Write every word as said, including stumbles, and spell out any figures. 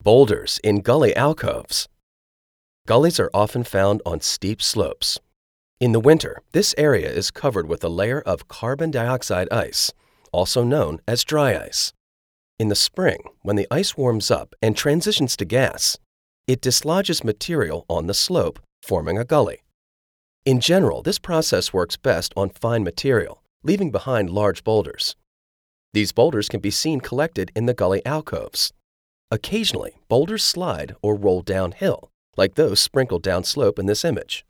Boulders in gully alcoves. Gullies are often found on steep slopes. In the winter, this area is covered with a layer of carbon dioxide ice, also known as dry ice. In the spring, when the ice warms up and transitions to gas, it dislodges material on the slope, forming a gully. In general, this process works best on fine material, leaving behind large boulders. These boulders can be seen collected in the gully alcoves. Occasionally, boulders slide or roll downhill, like those sprinkled downslope in this image.